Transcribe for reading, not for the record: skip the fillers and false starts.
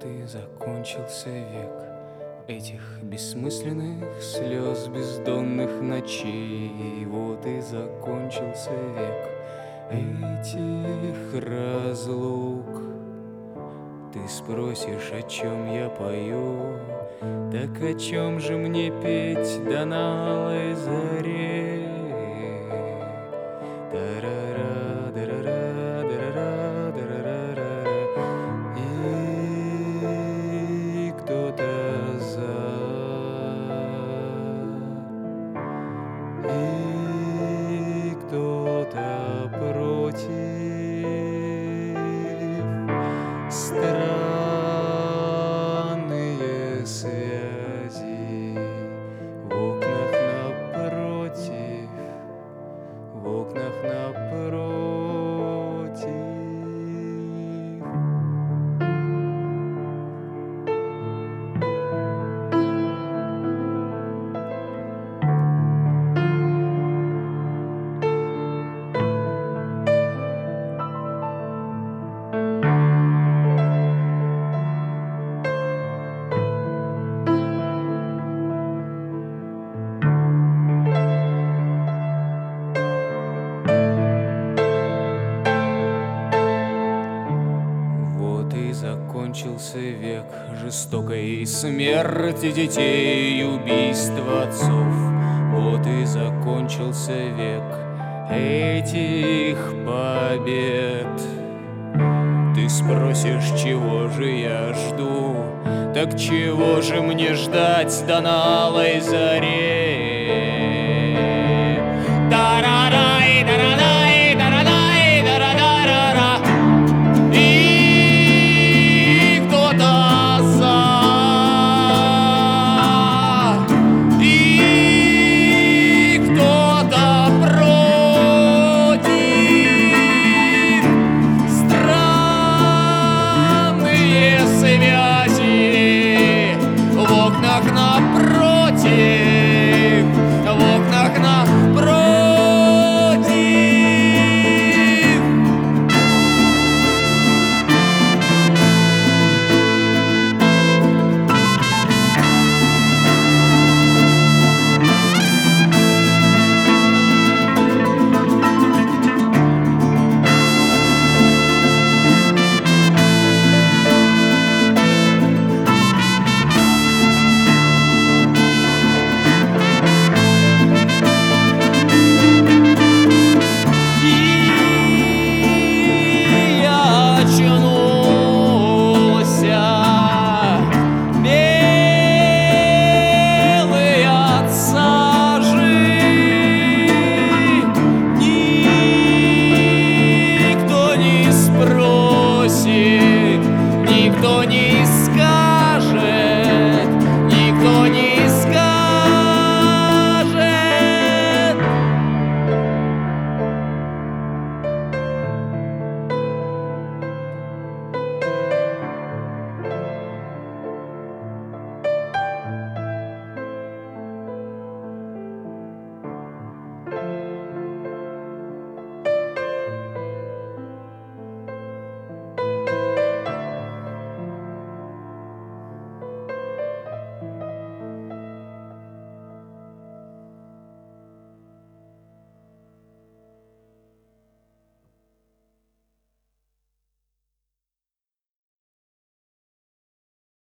Вот и закончился век этих бессмысленных слез, бездонных ночей. Вот и закончился век этих разлук. Ты спросишь, о чем я пою, так о чем же мне петь да на алой заре? Тарара, дарара, дарара, дарара. И кто-то за, и кто-то против. Странные связи в окнах напротив, в окнах напротив. Вот и закончился век жестокой смерти детей и убийства отцов. Вот и закончился век этих побед. Ты спросишь, чего же я жду, так чего же мне ждать до на алой заре?